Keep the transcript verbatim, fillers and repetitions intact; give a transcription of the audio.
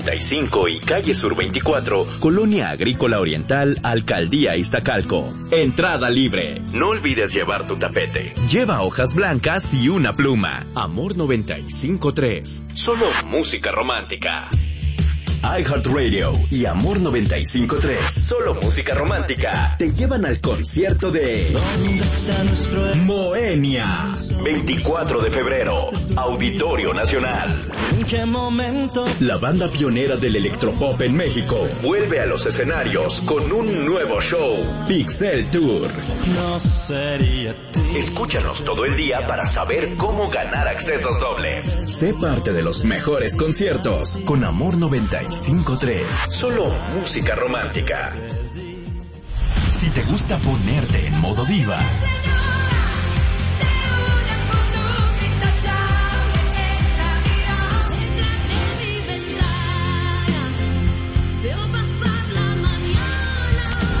noventa y cinco y Calle Sur veinticuatro, Colonia Agrícola Oriental, Alcaldía Iztacalco. Entrada libre. No olvides llevar tu tapete. Lleva hojas blancas y una pluma. Amor noventa y cinco punto tres. Solo música romántica. iHeartRadio y Amor noventa y cinco punto tres, solo música romántica, te llevan al concierto de Moenia. veinticuatro de febrero, Auditorio Nacional. ¿En qué momento? La banda pionera del electropop en México vuelve a los escenarios con un nuevo show, Pixel Tour. No sería ti. Escúchanos todo el día para saber cómo ganar accesos dobles. Sé parte de los mejores conciertos con Amor noventa y cinco punto tres. Solo música romántica. Si te gusta ponerte en modo diva,